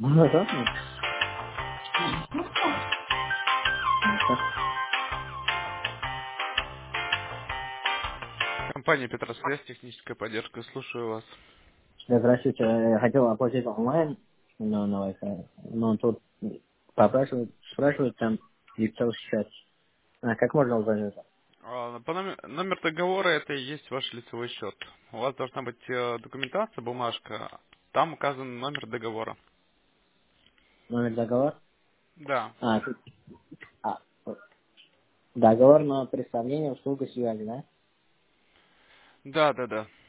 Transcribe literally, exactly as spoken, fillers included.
Ну да, ну, ну-ка. Компания Петросвязь, техническая поддержка. Слушаю вас. Да, здравствуйте, я хотел оплатить онлайн, но на Wi-Fi, но тут попрашивают, спрашивают там лицо сейчас. А как можно узнать это? А, По номер, номер договора это и есть ваш лицевой счет. У вас должна быть э, документация, бумажка. Там указан номер договора. Номер договора? Да. А, тут, а, вот. Договор на представление услуги связи, да? Да, да, да.